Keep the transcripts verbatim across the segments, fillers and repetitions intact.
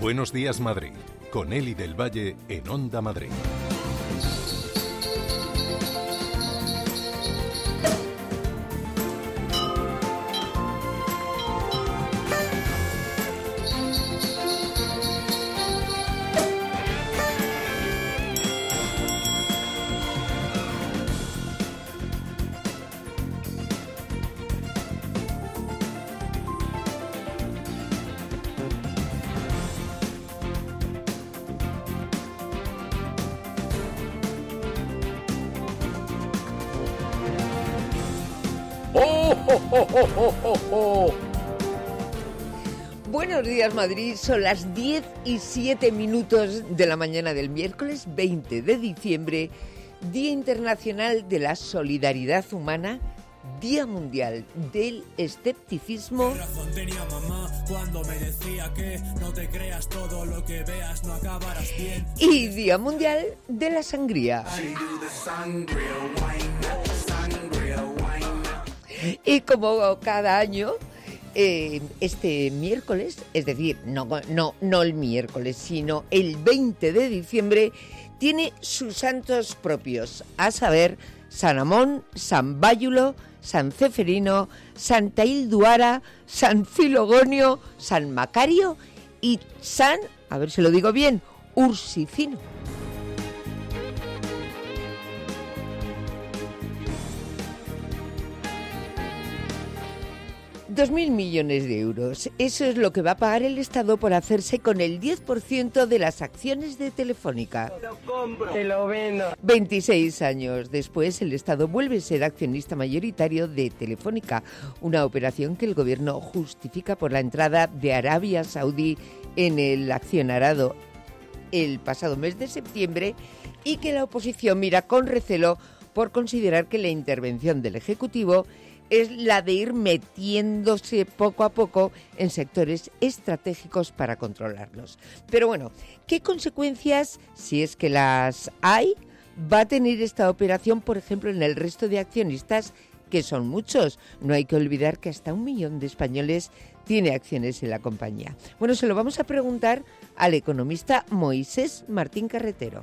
Buenos días, Madrid, con Eli del Valle en Onda Madrid. ¡Oh, oh, oh, oh, oh, oh, oh! Buenos días, Madrid. Son las diez y siete minutos de la mañana del miércoles veinte de diciembre, Día Internacional de la Solidaridad Humana, Día Mundial del Escepticismo. ¿Qué razón tenía mamá cuando me decía que no te creas todo lo que veas, no acabarás bien? Y Día Mundial de la Sangría. Y como cada año, eh, este miércoles, es decir, no, no, no el miércoles, sino el veinte de diciembre, tiene sus santos propios, a saber, San Amón, San Báyulo, San Ceferino, Santa Hilduara, San Filogonio, San Macario y San, a ver si lo digo bien, Ursicino. Dos mil millones de euros. Eso es lo que va a pagar el Estado por hacerse con el diez por ciento de las acciones de Telefónica. Te lo compro, te lo vendo. veintiséis años después, el Estado vuelve a ser accionista mayoritario de Telefónica, una operación que el gobierno justifica por la entrada de Arabia Saudí en el accionariado el pasado mes de septiembre y que la oposición mira con recelo por considerar que la intervención del Ejecutivo es la de ir metiéndose poco a poco en sectores estratégicos para controlarlos. Pero bueno, ¿qué consecuencias, si es que las hay, va a tener esta operación, por ejemplo, en el resto de accionistas, que son muchos? No hay que olvidar que hasta un millón de españoles tiene acciones en la compañía. Bueno, se lo vamos a preguntar al economista Moisés Martín Carretero.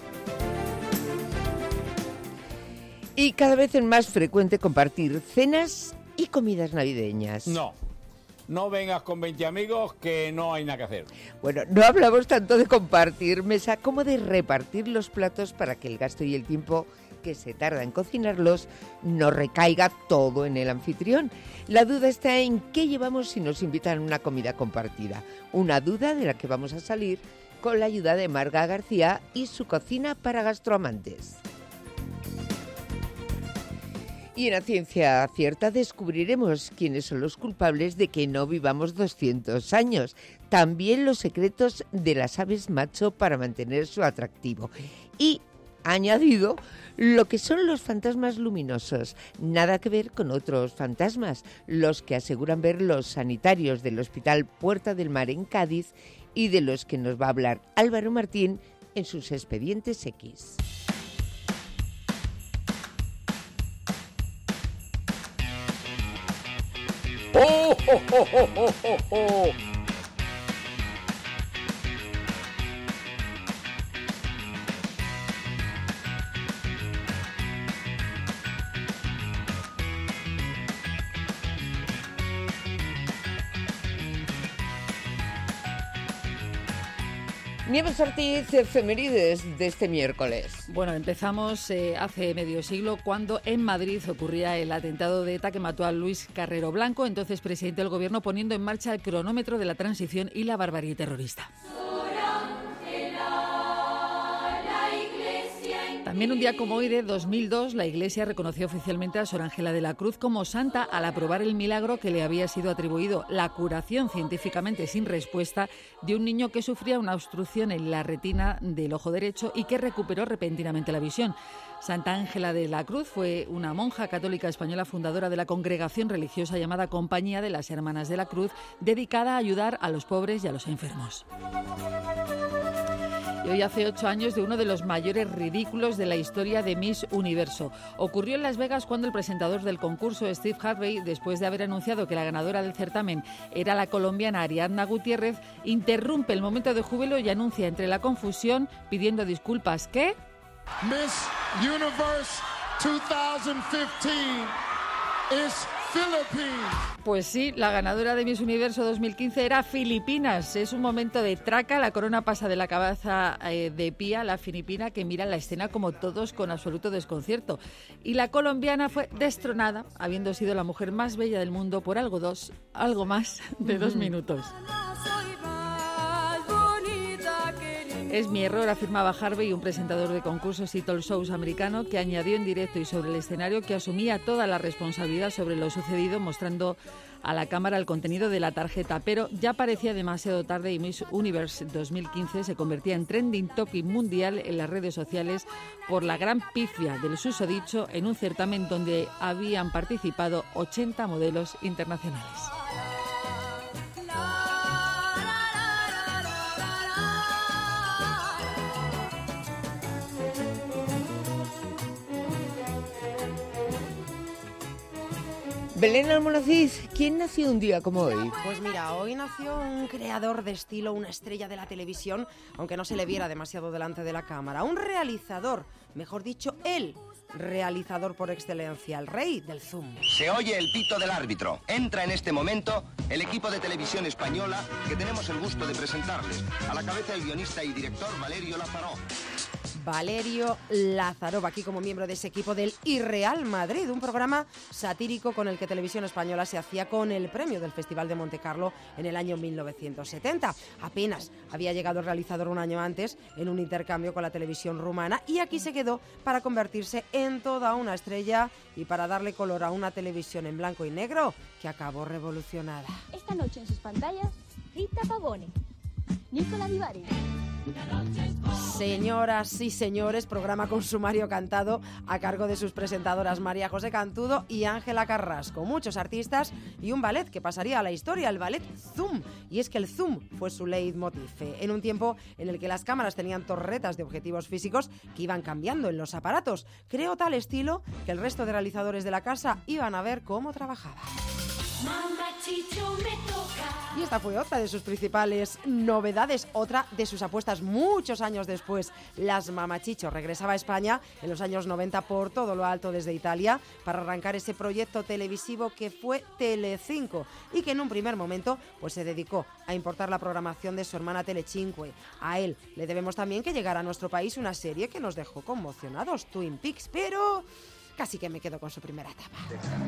Y cada vez es más frecuente compartir cenas y comidas navideñas. No, no vengas con veinte amigos que no hay nada que hacer. Bueno, no hablamos tanto de compartir mesa como de repartir los platos para que el gasto y el tiempo que se tarda en cocinarlos no recaiga todo en el anfitrión. La duda está en qué llevamos si nos invitan a una comida compartida. Una duda de la que vamos a salir con la ayuda de Marga García y su cocina para gastroamantes. Y en la ciencia cierta descubriremos quiénes son los culpables de que no vivamos doscientos años. También los secretos de las aves macho para mantener su atractivo. Y añadido lo que son los fantasmas luminosos. Nada que ver con otros fantasmas, los que aseguran ver los sanitarios del Hospital Puerta del Mar en Cádiz y de los que nos va a hablar Álvaro Martín en sus expedientes X. ¡Oh, oh, oh, oh, oh, oh, oh! Nieves Ortiz, efemérides de este miércoles. Bueno, empezamos eh, hace medio siglo cuando en Madrid ocurría el atentado de ETA que mató a Luis Carrero Blanco, entonces presidente del gobierno, poniendo en marcha el cronómetro de la transición y la barbarie terrorista. También un día como hoy de dos mil dos, la Iglesia reconoció oficialmente a Sor Ángela de la Cruz como santa al aprobar el milagro que le había sido atribuido, la curación científicamente sin respuesta de un niño que sufría una obstrucción en la retina del ojo derecho y que recuperó repentinamente la visión. Santa Ángela de la Cruz fue una monja católica española fundadora de la congregación religiosa llamada Compañía de las Hermanas de la Cruz, dedicada a ayudar a los pobres y a los enfermos. y hoy hace ocho años de uno de los mayores ridículos de la historia de Miss Universo. Ocurrió en Las Vegas cuando el presentador del concurso, Steve Harvey, después de haber anunciado que la ganadora del certamen era la colombiana Ariadna Gutiérrez, interrumpe el momento de júbilo y anuncia entre la confusión, pidiendo disculpas, que... Miss Universe dos mil quince es Philippines. Pues sí, la ganadora de Miss Universo dos mil quince era Filipinas. Es un momento de traca, la corona pasa de la cabeza eh, de Pía, la filipina, que mira la escena como todos con absoluto desconcierto. Y la colombiana fue destronada, habiendo sido la mujer más bella del mundo por algo, dos, algo más de dos minutos. Es mi error, afirmaba Harvey, un presentador de concursos y talk shows americano, que añadió en directo y sobre el escenario que asumía toda la responsabilidad sobre lo sucedido, mostrando a la cámara el contenido de la tarjeta. Pero ya parecía demasiado tarde y Miss Universe dos mil quince se convertía en trending topic mundial en las redes sociales por la gran pifia del susodicho en un certamen donde habían participado ochenta modelos internacionales. Belén Almonacid, ¿quién nació un día como hoy? Pues mira, hoy nació un creador de estilo, una estrella de la televisión, aunque no se le viera demasiado delante de la cámara. Un realizador, mejor dicho, el realizador por excelencia, el rey del zoom. Se oye el pito del árbitro. Entra en este momento el equipo de televisión española que tenemos el gusto de presentarles. A la cabeza el guionista y director Valerio Lázaro. Valerio Lázaro, aquí como miembro de ese equipo del Irreal Madrid, un programa satírico con el que Televisión Española se hacía con el premio del Festival de Montecarlo en el año mil novecientos setenta. Apenas había llegado el realizador un año antes en un intercambio con la televisión rumana y aquí se quedó para convertirse en toda una estrella y para darle color a una televisión en blanco y negro que acabó revolucionada. Esta noche en sus pantallas, Rita Pavone, Nicola Di Bari. Señoras y señores, programa con sumario cantado a cargo de sus presentadoras María José Cantudo y Ángela Carrasco. Muchos artistas y un ballet que pasaría a la historia, el ballet Zoom. Y es que el Zoom fue su leitmotiv en un tiempo en el que las cámaras tenían torretas de objetivos físicos que iban cambiando en los aparatos. Creó tal estilo que el resto de realizadores de la casa iban a ver cómo trabajaba. Y esta fue otra de sus principales novedades, otra de sus apuestas muchos años después. Las Mamachicho regresaba a España en los años noventa por todo lo alto desde Italia para arrancar ese proyecto televisivo que fue Telecinco y que en un primer momento pues se dedicó a importar la programación de su hermana Telecinque. A él le debemos también que llegara a nuestro país una serie que nos dejó conmocionados, Twin Peaks, pero... casi que me quedo con su primera etapa.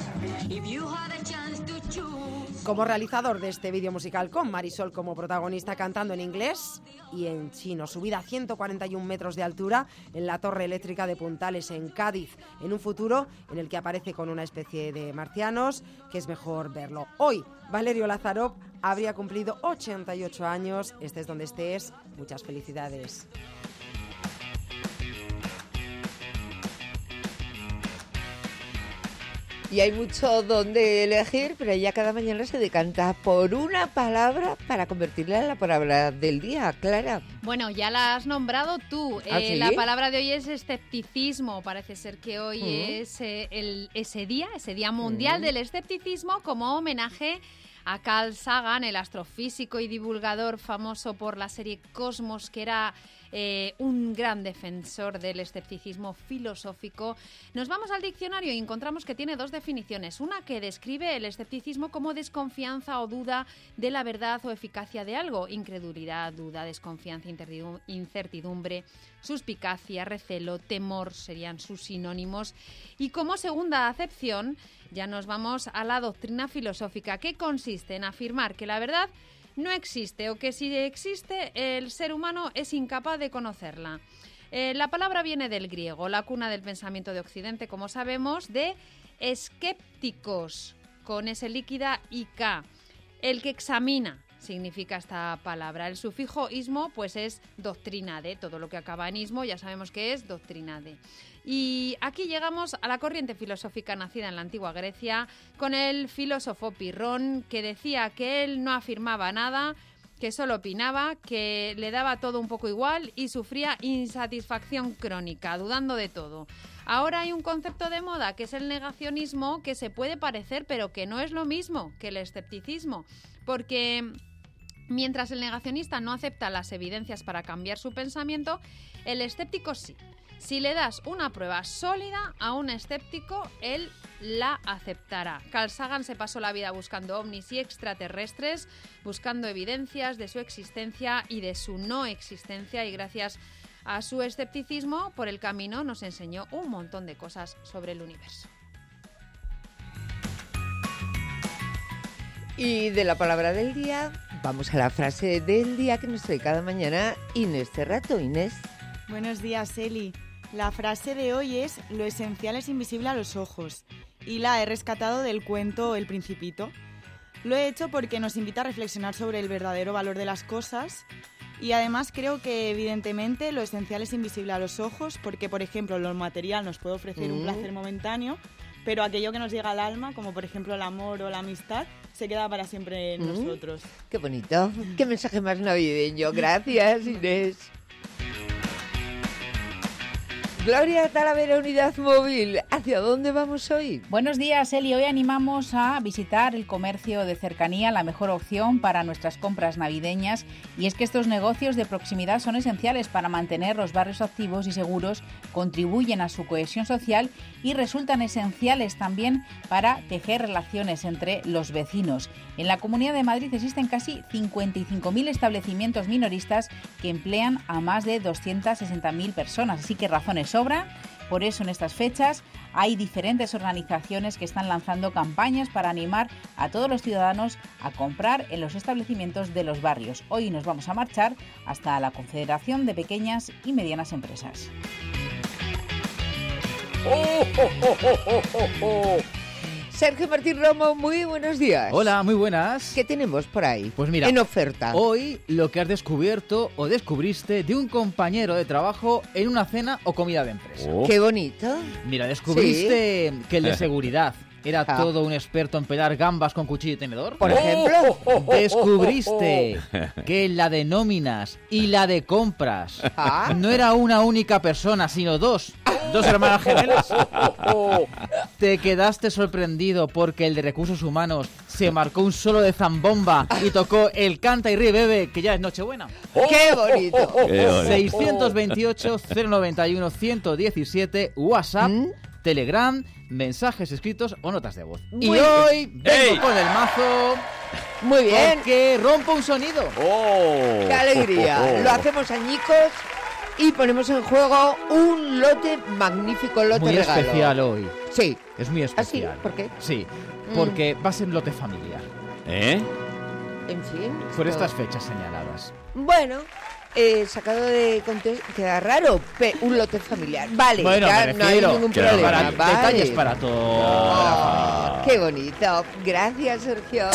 Como realizador de este vídeo musical, con Marisol como protagonista cantando en inglés y en chino, subida a ciento cuarenta y un metros de altura en la torre eléctrica de Puntales, en Cádiz, en un futuro en el que aparece con una especie de marcianos, que es mejor verlo. Hoy, Valerio Lázaro habría cumplido ochenta y ocho años. Estés donde estés, muchas felicidades. Y hay mucho donde elegir, pero ella cada mañana se decanta por una palabra para convertirla en la palabra del día. Clara. Bueno, ya la has nombrado tú. ¿Ah, eh, sí? La palabra de hoy es escepticismo. Parece ser que hoy Mm. es eh, el, ese día, ese día mundial Mm. del escepticismo, como homenaje a Carl Sagan, el astrofísico y divulgador famoso por la serie Cosmos, que era eh, un gran defensor del escepticismo filosófico. Nos vamos al diccionario y encontramos que tiene dos definiciones. Una que describe el escepticismo como desconfianza o duda de la verdad o eficacia de algo. Incredulidad, duda, desconfianza, incertidumbre, suspicacia, recelo, temor serían sus sinónimos. Y como segunda acepción, ya nos vamos a la doctrina filosófica, que consiste en afirmar que la verdad no existe o que si existe, el ser humano es incapaz de conocerla. Eh, la palabra viene del griego, la cuna del pensamiento de Occidente, como sabemos, de escépticos, con ese líquida y K, el que examina. Significa esta palabra. El sufijo ismo pues es doctrinade, todo lo que acaba en ismo ya sabemos que es doctrinade. Y aquí llegamos a la corriente filosófica nacida en la antigua Grecia con el filósofo Pirrón, que decía que él no afirmaba nada que solo opinaba, que le daba todo un poco igual y sufría insatisfacción crónica, dudando de todo. Ahora hay un concepto de moda que es el negacionismo, que se puede parecer, pero que no es lo mismo que el escepticismo, porque mientras el negacionista no acepta las evidencias para cambiar su pensamiento, el escéptico sí. Si le das una prueba sólida a un escéptico, él la aceptará. Carl Sagan se pasó la vida buscando ovnis y extraterrestres, buscando evidencias de su existencia y de su no existencia, y gracias a su escepticismo, por el camino nos enseñó un montón de cosas sobre el universo. Y de la palabra del día, vamos a la frase del día que nos trae cada mañana Inés Cerrato. Inés. Buenos días, Eli. La frase de hoy es: lo esencial es invisible a los ojos, y la he rescatado del cuento El Principito. Lo he hecho porque nos invita a reflexionar sobre el verdadero valor de las cosas, y además creo que evidentemente lo esencial es invisible a los ojos porque, por ejemplo, lo material nos puede ofrecer mm. un placer momentáneo, pero aquello que nos llega al alma, como por ejemplo el amor o la amistad, se queda para siempre en mm. nosotros. ¡Qué bonito! ¡Qué mensaje más navideño! Gracias, Inés. Gloria Talavera, Unidad Móvil. ¿Hacia dónde vamos hoy? Buenos días, Eli. Hoy animamos a visitar el comercio de cercanía, la mejor opción para nuestras compras navideñas. Y es que estos negocios de proximidad son esenciales para mantener los barrios activos y seguros, contribuyen a su cohesión social y resultan esenciales también para tejer relaciones entre los vecinos. En la Comunidad de Madrid existen casi cincuenta y cinco mil establecimientos minoristas que emplean a más de doscientas sesenta mil personas, así que razones sobran. Por eso en estas fechas hay diferentes organizaciones que están lanzando campañas para animar a todos los ciudadanos a comprar en los establecimientos de los barrios. Hoy nos vamos a marchar hasta la Confederación de Pequeñas y Medianas Empresas. ¡Oh, oh, oh, oh, oh, oh, oh! Sergio Martín Romo, muy buenos días. Hola, muy buenas. ¿Qué tenemos por ahí? Pues mira, en oferta. Hoy lo que has descubierto o descubriste de un compañero de trabajo en una cena o comida de empresa. Oh. ¡Qué bonito! Mira, descubriste ¿Sí? que el de seguridad era Ah. todo un experto en pelar gambas con cuchillo y tenedor. Por ejemplo. Descubriste que la de nóminas y la de compras Ah. no era una única persona, sino dos. Dos hermanas gemelas. Te quedaste sorprendido porque el de recursos humanos se marcó un solo de zambomba y tocó el canta y ríe bebe, que ya es Nochebuena. ¡Qué bonito! seiscientos veintiocho, cero noventa y uno, ciento diecisiete, WhatsApp, ¿Mm? Telegram, mensajes escritos o notas de voz. Muy y bien. hoy vengo ¡Ey! con el mazo Muy bien. porque rompo un sonido. ¡Oh! ¡Qué alegría! Lo hacemos añicos y ponemos en juego un lote magnífico, lote Muy regalo. especial hoy. Sí. Es muy especial. ¿Ah, sí? ¿Por qué? Sí, porque va a ser lote familiar. ¿Eh? En fin. Por esto- estas fechas señaladas. Bueno, eh, sacado de contexto, queda raro, pe- un lote familiar. Vale, Bueno, ya me no hay refiero ningún que problema. para vale. detalles para toda la familia. Oh, qué bonito. Gracias, Sergio.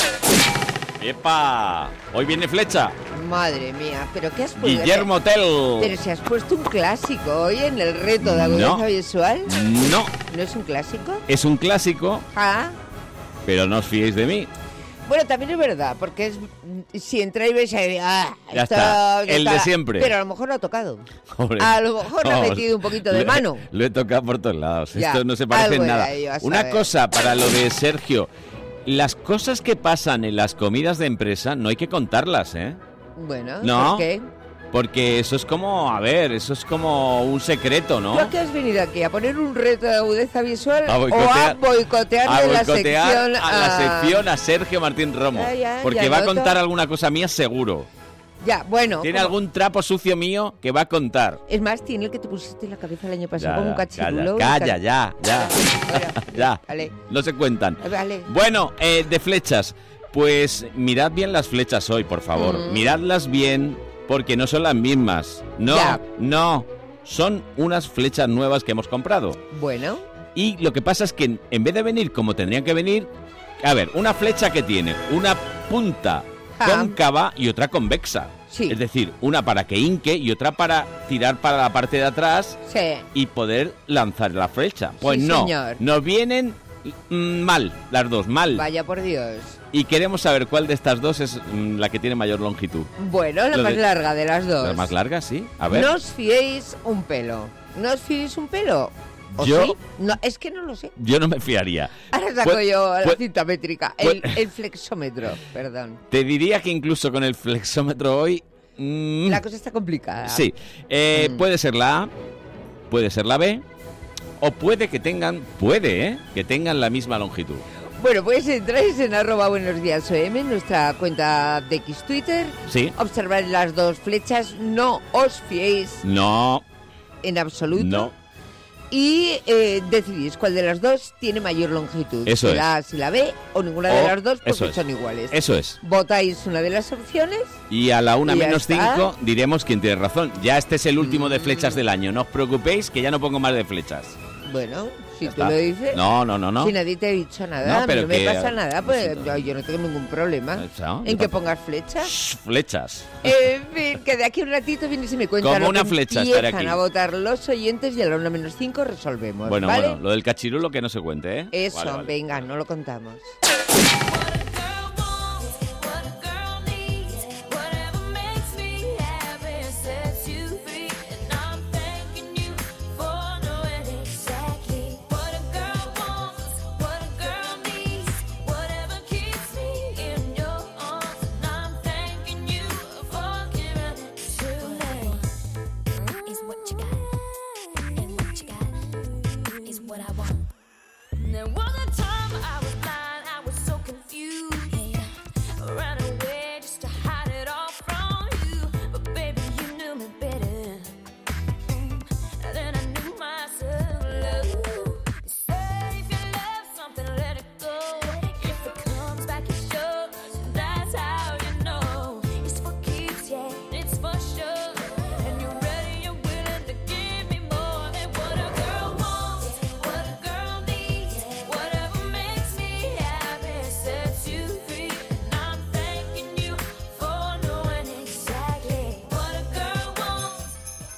¡Epa! Hoy viene flecha. Madre mía, pero ¿qué has puesto? Guillermo Tell. Pero si has puesto un clásico hoy en el reto de agudeza No. visual. No, ¿No es un clásico? es un clásico, Ah. pero no os fiéis de mí. Bueno, también es verdad, porque es si entra y ves ahí, ah, Ya esto está, ya el de está. siempre. Pero a lo mejor lo ha tocado. Hombre. A lo mejor le ha Vamos, metido un poquito de lo- mano. Lo he tocado por todos lados. Ya, Esto no se parece algo en era nada. ahí, vas a Una ver. cosa para lo de Sergio. Las cosas que pasan en las comidas de empresa no hay que contarlas, ¿eh? Bueno, No. ¿por qué? Porque eso es como, a ver, eso es como un secreto, ¿no? ¿Tú a qué has venido aquí? ¿A poner un reto de agudeza visual A o a boicotear- boicotear a de la boicotear sección? a la sección a Sergio Martín Romo. Ya, ya, porque ya va a noto. contar alguna cosa mía seguro. Ya, bueno. Tiene como- algún trapo sucio mío que va a contar. Es más, tiene el que te pusiste en la cabeza el año pasado Ya, como un ya, cachirulo. Calla, calla, ya, ya. Bueno, Ya. Vale, No se cuentan. vale. Bueno, eh, de flechas. Pues mirad bien las flechas hoy, por favor. Mm. Miradlas bien, porque no son las mismas. No, Ya. no. Son unas flechas nuevas que hemos comprado. Bueno, Y lo que pasa es que en, en vez de venir como tendrían que venir... A ver, una flecha que tiene una punta Ah. cóncava y otra convexa. Sí. Es decir, una para que hinque y otra para tirar para la parte de atrás sí. y poder lanzar la flecha. Pues Sí, no, señor. nos vienen mm, mal, las dos, mal. Vaya por Dios. y queremos saber cuál de estas dos es mm, la que tiene mayor longitud. Bueno, la Lo más de- larga de las dos. La más larga, sí. A ver. No os fiéis un pelo. ¿No os fiéis un pelo? ¿O Yo- sí? No, es que no lo sé. Yo no me fiaría. Ahora saco Pues- yo la pues- cinta métrica. El, el flexómetro, perdón. Te diría que incluso con el flexómetro hoy... mm, La cosa está complicada. Sí. Eh, Mm. Puede ser la A, puede ser la B, o puede que tengan, puede, ¿eh? Que tengan la misma longitud. Bueno, pues entráis en arroba buenos días O M, nuestra cuenta de X Twitter. Sí. Observar las dos flechas. No os fiéis No, en absoluto. no. Y eh, decidís cuál de las dos tiene mayor longitud. Eso si es. la A, si la B, o ninguna de O- las dos, porque eso es. son iguales. Eso es. Votáis una de las opciones. Y a la una Y ya menos está. cinco diremos quién tiene razón. Ya este es el último de flechas del año. No os preocupéis que ya no pongo más de flechas. Bueno, si Ya tú está. lo dices. No, no, no, no. Si nadie te ha dicho nada, No, pero no me que- pasa nada, pues yo, yo no tengo ningún problema Eso, en yo que tampoco. pongas flechas. Flechas. En fin, que de aquí a un ratito vienes y me cuentas Como lo una que flecha estaré empiezan aquí. a votar los oyentes y a la una menos cinco resolvemos, Bueno, ¿vale? bueno, lo del cachirulo que no se cuente, ¿eh? Eso, Vale, vale. venga, no lo contamos. There was a time I was blind, I was so confused. Ran away just to hide it all from you. But baby, you knew me better than I knew myself. Love. You say if you love something, let it go. If it comes back, it shows. That's how you know. It's for keeps, yeah, it's for sure. And you're ready, you're willing to give me more than what a girl wants, what a girl needs. Whatever makes me happy sets you free. And I'm thanking you for knowing exactly what a girl wants.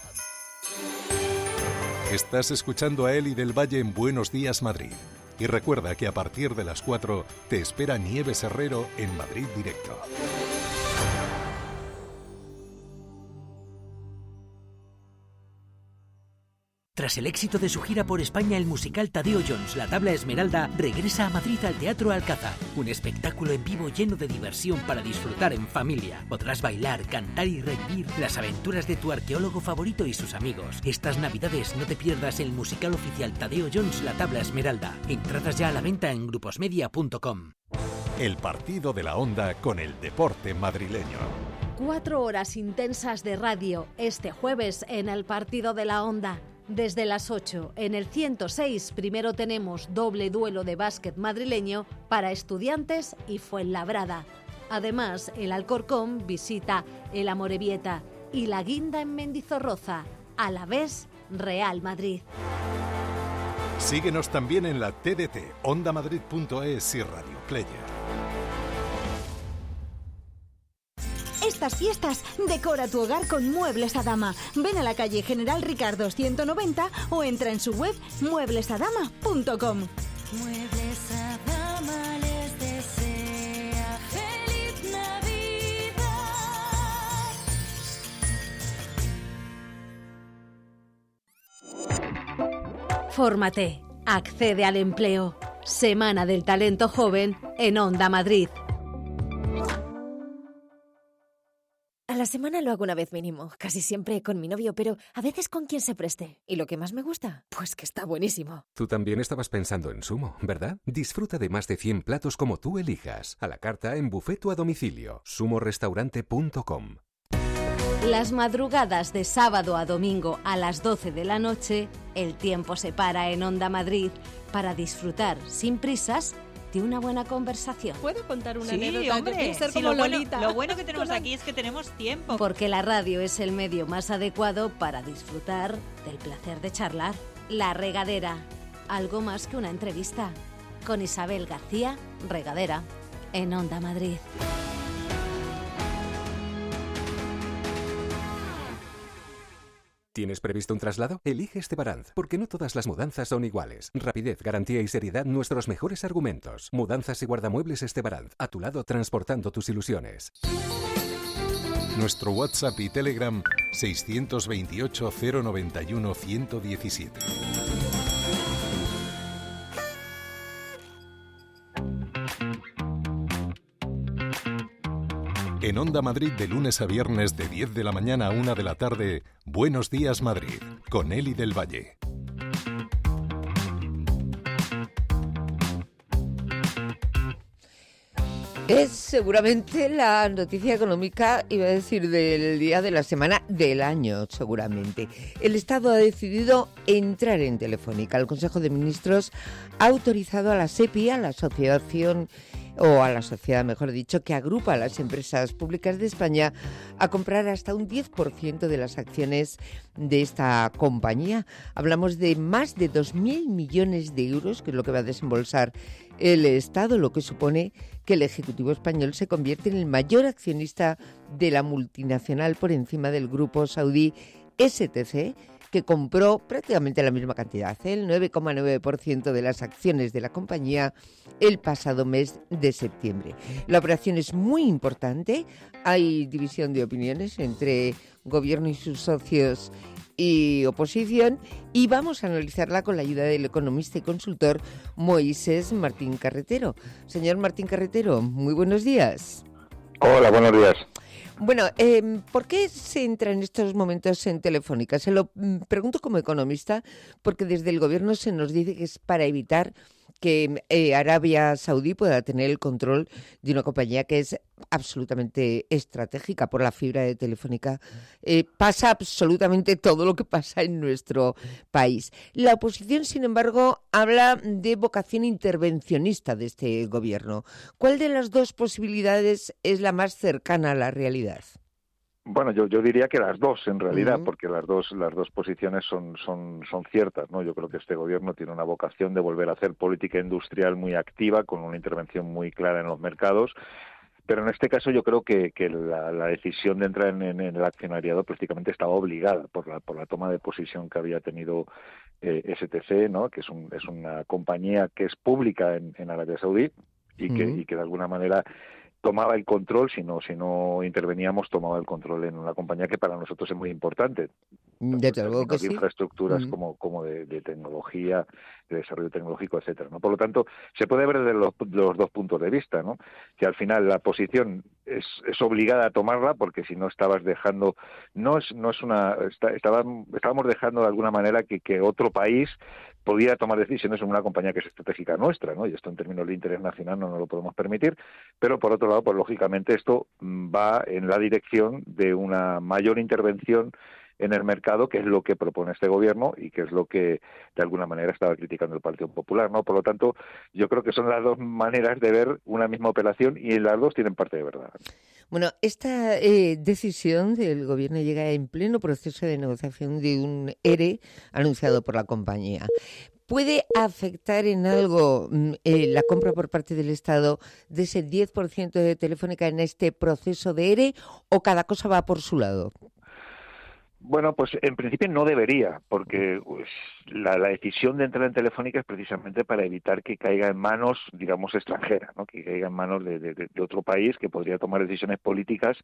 Estás escuchando a Eli del Valle en Buenos Días Madrid. Y recuerda que a partir de las cuatro te espera Nieves Herrero en Madrid Directo. Tras el éxito de su gira por España, el musical Tadeo Jones, La Tabla Esmeralda, regresa a Madrid al Teatro Alcázar. Un espectáculo en vivo lleno de diversión para disfrutar en familia. Podrás bailar, cantar y revivir las aventuras de tu arqueólogo favorito y sus amigos. Estas navidades no te pierdas el musical oficial Tadeo Jones, La Tabla Esmeralda. Entradas ya a la venta en gruposmedia punto com. El partido de la Onda con el deporte madrileño. Cuatro horas intensas de radio este jueves en el Partido de la Onda. Desde las ocho, en el ciento seis, primero tenemos doble duelo de básquet madrileño para Estudiantes y Fuenlabrada. Además, el Alcorcón visita el Amorebieta y la Guinda en Mendizorroza, Alavés, Real Madrid. Síguenos también en la T D T, onda madrid punto es y Radio Player. Estas fiestas, decora tu hogar con Muebles Adama. Ven a la calle General Ricardo ciento noventa o entra en su web muebles adama punto com. Muebles Adama les desea feliz Navidad. Fórmate, accede al empleo. Semana del Talento Joven en Onda Madrid. A la semana lo hago una vez mínimo, casi siempre con mi novio, pero a veces con quien se preste. ¿Y lo que más me gusta? Pues que está buenísimo. Tú también estabas pensando en Sumo, ¿verdad? Disfruta de más de cien platos como tú elijas, a la carta, en buffet o a domicilio. sumo restaurante punto com. Las madrugadas de sábado a domingo a las doce de la noche, el tiempo se para en Onda Madrid para disfrutar sin prisas de una buena conversación. ¿Puedo contar una Sí, anécdota? Yo hombre, quiero ser sí, como lo, bueno, Lolita. lo bueno que tenemos aquí es que tenemos tiempo. Porque la radio es el medio más adecuado para disfrutar del placer de charlar. La Regadera, algo más que una entrevista. Con Isabel García, Regadera, en Onda Madrid. ¿Tienes previsto un traslado? Elige Estebaranz, porque no todas las mudanzas son iguales. Rapidez, garantía y seriedad, nuestros mejores argumentos. Mudanzas y guardamuebles Estebaranz, a tu lado transportando tus ilusiones. Nuestro WhatsApp y Telegram seiscientos veintiocho, cero noventa y uno, ciento diecisiete. En Onda Madrid, de lunes a viernes, de diez de la mañana a una de la tarde, Buenos Días Madrid, con Eli del Valle. Es seguramente la noticia económica, iba a decir, del día, de la semana, del año, seguramente. El Estado ha decidido entrar en Telefónica. El Consejo de Ministros ha autorizado a la SEPI, a la asociación, o a la sociedad, mejor dicho, que agrupa a las empresas públicas de España, a comprar hasta un diez por ciento de las acciones de esta compañía. Hablamos de más de dos mil millones de euros, que es lo que va a desembolsar el Estado, lo que supone que el Ejecutivo español se convierte en el mayor accionista de la multinacional por encima del grupo saudí S T C, que compró prácticamente la misma cantidad, el nueve coma nueve por ciento de las acciones de la compañía el pasado mes de septiembre. La operación es muy importante, hay división de opiniones entre gobierno y sus socios y oposición, y vamos a analizarla con la ayuda del economista y consultor Moisés Martín Carretero. Señor Martín Carretero, muy buenos días. Hola, buenos días. Bueno, eh, ¿por qué se entra en estos momentos en Telefónica? Se lo mm, pregunto como economista, porque desde el gobierno se nos dice que es para evitar que eh, Arabia Saudí pueda tener el control de una compañía que es absolutamente estratégica. Por la fibra de Telefónica eh, pasa absolutamente todo lo que pasa en nuestro país. La oposición, sin embargo, habla de vocación intervencionista de este gobierno. ¿Cuál de las dos posibilidades es la más cercana a la realidad? Bueno, yo, yo diría que las dos, en realidad, Uh-huh. porque las dos las dos posiciones son son son ciertas, ¿no? Yo creo que este gobierno tiene una vocación de volver a hacer política industrial muy activa, con una intervención muy clara en los mercados, pero en este caso yo creo que, que la, la decisión de entrar en, en el accionariado prácticamente estaba obligada por la por la toma de posición que había tenido eh, S T C, ¿no? Que es un es una compañía que es pública en, en Arabia Saudí y que Uh-huh. y que de alguna manera tomaba el control, si no si no interveníamos, tomaba el control en una compañía que para nosotros es muy importante, Desde luego que tanto de sí. infraestructuras Mm. como como de, de tecnología, de desarrollo tecnológico, etcétera, ¿no? Por lo tanto, se puede ver desde los, los dos puntos de vista, ¿no? Que al final la posición es, es obligada a tomarla, porque si no estabas dejando, no es no es una está, estábamos, estábamos dejando de alguna manera que, que otro país pudiera tomar decisiones en una compañía que es estratégica nuestra, ¿no? Y esto en términos de interés nacional no nos lo podemos permitir, pero por otro lado, pues lógicamente esto va en la dirección de una mayor intervención en el mercado, que es lo que propone este gobierno y que es lo que de alguna manera estaba criticando el Partido Popular, ¿no? Por lo tanto, yo creo que son las dos maneras de ver una misma operación y las dos tienen parte de verdad. Bueno, esta eh, decisión del gobierno llega en pleno proceso de negociación de un E R E anunciado por la compañía. ¿Puede afectar en algo mm, eh, la compra por parte del Estado de ese diez por ciento de Telefónica en este proceso de E R E, o cada cosa va por su lado? Bueno, pues en principio no debería, porque pues, la, la decisión de entrar en Telefónica es precisamente para evitar que caiga en manos, digamos, extranjeras, ¿no? Que caiga en manos de, de, de otro país que podría tomar decisiones políticas,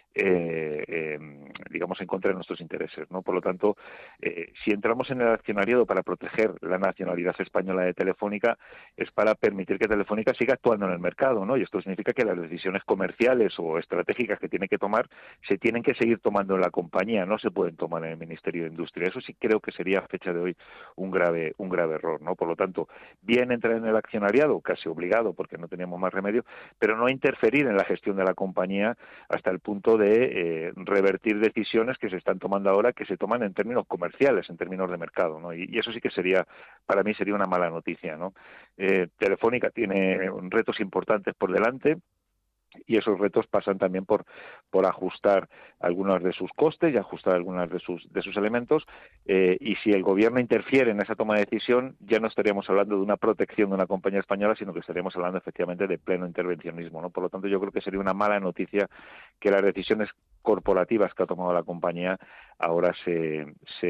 eh, eh, digamos, en contra de nuestros intereses, ¿no? Por lo tanto, eh, si entramos en el accionariado para proteger la nacionalidad española de Telefónica, es para permitir que Telefónica siga actuando en el mercado, ¿no? Y esto significa que las decisiones comerciales o estratégicas que tiene que tomar se tienen que seguir tomando en la compañía, no se pueden tomar en el Ministerio de Industria. Eso sí creo que sería a fecha de hoy un grave un grave error, ¿no? Por lo tanto, bien entrar en el accionariado, casi obligado porque no teníamos más remedio, pero no interferir en la gestión de la compañía hasta el punto de eh, revertir decisiones que se están tomando ahora, que se toman en términos comerciales, en términos de mercado, ¿no? Y, y eso sí que sería, para mí sería una mala noticia, ¿no? Eh, Telefónica tiene retos importantes por delante. y esos retos pasan también por por ajustar algunos de sus costes y ajustar algunos de sus de sus elementos, eh, y si el gobierno interfiere en esa toma de decisión, ya no estaríamos hablando de una protección de una compañía española, sino que estaríamos hablando efectivamente de pleno intervencionismo, ¿no? Por lo tanto, yo creo que sería una mala noticia que las decisiones corporativas que ha tomado la compañía ahora se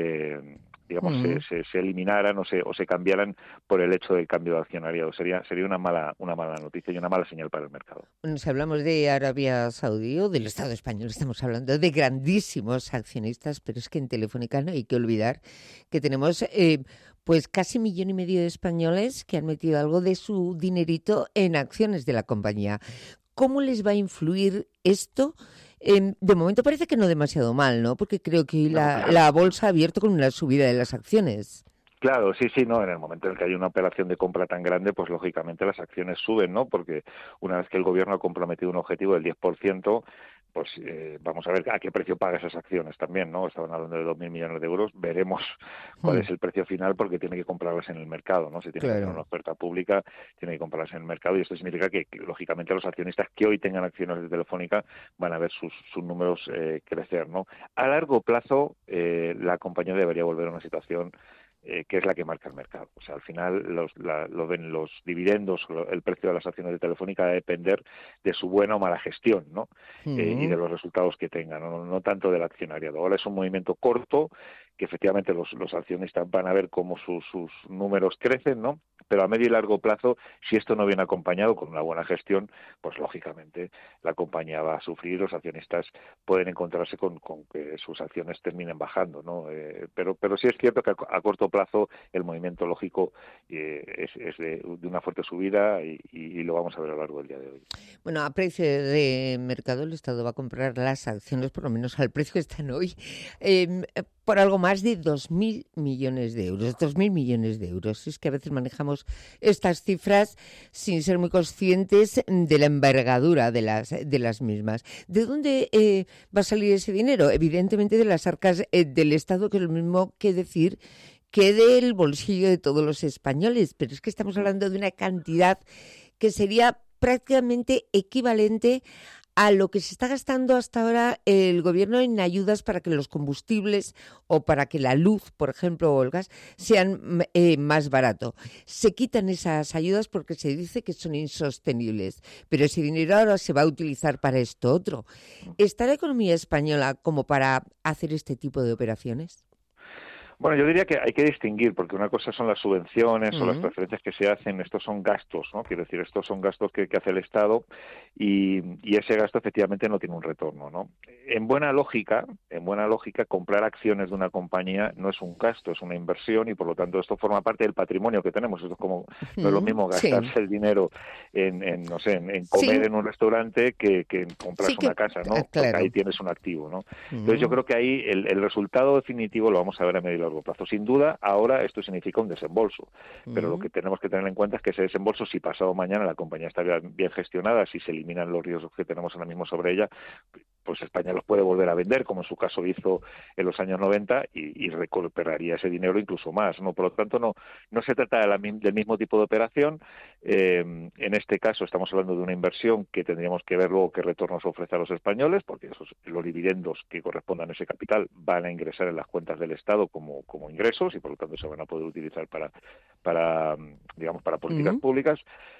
se digamos, Mm. se, se, se eliminaran o se, o se cambiaran por el hecho del cambio de accionariado. Sería sería una mala una mala noticia y una mala señal para el mercado. Bueno, si hablamos de Arabia Saudí o del Estado español, estamos hablando de grandísimos accionistas, pero es que en Telefónica no hay que olvidar que tenemos eh, pues casi millón y medio de españoles que han metido algo de su dinerito en acciones de la compañía. ¿Cómo les va a influir esto? Eh, de momento parece que no demasiado mal, ¿no? Porque creo que la, la bolsa ha abierto con una subida de las acciones. Claro, sí, sí, no. En el momento en el que hay una operación de compra tan grande, pues lógicamente las acciones suben, ¿no? Porque una vez que el gobierno ha comprometido un objetivo del diez por ciento, pues eh, vamos a ver a qué precio paga esas acciones también, ¿no? Estaban hablando de dos mil millones de euros. Veremos cuál Hmm. es el precio final, porque tiene que comprarlas en el mercado, ¿no? Si tiene Claro. que hacer una oferta pública, tiene que comprarlas en el mercado, y esto significa que, que, lógicamente, los accionistas que hoy tengan acciones de Telefónica van a ver sus, sus números eh, crecer, ¿no? A largo plazo, eh, la compañía debería volver a una situación Eh, que es la que marca el mercado. O sea, al final los, la, lo ven los dividendos, lo, el precio de las acciones de Telefónica va a depender de su buena o mala gestión, ¿no? Mm. Eh, y de los resultados que tengan, ¿no? No tanto del accionariado. Ahora es un movimiento corto, que efectivamente los, los accionistas van a ver cómo sus, sus números crecen, ¿no? Pero a medio y largo plazo, si esto no viene acompañado con una buena gestión, pues lógicamente la compañía va a sufrir, los accionistas pueden encontrarse con, con que sus acciones terminen bajando, ¿no? Eh, pero, pero sí es cierto que a, a corto plazo el movimiento lógico eh, es, es de, de una fuerte subida y, y, y lo vamos a ver a lo largo del día de hoy. Bueno, a precio de mercado el Estado va a comprar las acciones, por lo menos al precio que están hoy, eh, por algo más de dos mil millones de euros. dos mil millones de euros. Es que a veces manejamos estas cifras sin ser muy conscientes de la envergadura de las, de las mismas. ¿De dónde eh, va a salir ese dinero? Evidentemente de las arcas eh, del Estado, que es lo mismo que decir que del bolsillo de todos los españoles. Pero es que estamos hablando de una cantidad que sería prácticamente equivalente a lo que se está gastando hasta ahora el gobierno en ayudas para que los combustibles o para que la luz, por ejemplo, o el gas, sean eh, más barato. Se quitan esas ayudas porque se dice que son insostenibles, pero ese dinero ahora se va a utilizar para esto otro. ¿Está la economía española como para hacer este tipo de operaciones? Bueno, yo diría que hay que distinguir, porque una cosa son las subvenciones Uh-huh. o las transferencias que se hacen, estos son gastos, ¿no? Quiero decir, estos son gastos que, que hace el Estado y, y ese gasto efectivamente no tiene un retorno, ¿no? En buena lógica, en buena lógica, comprar acciones de una compañía no es un gasto, es una inversión y por lo tanto esto forma parte del patrimonio que tenemos. Esto es como, no es lo mismo gastarse Sí. el dinero en, en no sé, en, en comer Sí. en un restaurante que, que en comprarse Sí, que- una casa, ¿no? ah, claro. Porque ahí tienes un activo, ¿no? Entonces yo Mm. creo que ahí el, el resultado definitivo lo vamos a ver a medio y largo plazo. Sin duda, ahora esto significa un desembolso, pero lo Mm. que tenemos que tener en cuenta es que ese desembolso, si pasado mañana la compañía está bien, bien gestionada, si se eliminan los riesgos que tenemos ahora mismo sobre ella, pues España los puede volver a vender, como en su caso hizo en los años noventa, y, y recuperaría ese dinero incluso más, ¿no? Por lo tanto, no no se trata de la, del mismo tipo de operación. Eh, en este caso estamos hablando de una inversión que tendríamos que ver luego qué retornos ofrece a los españoles, porque esos, los dividendos que correspondan a ese capital van a ingresar en las cuentas del Estado como, como ingresos y por lo tanto se van a poder utilizar para, para digamos, para políticas Mm. públicas.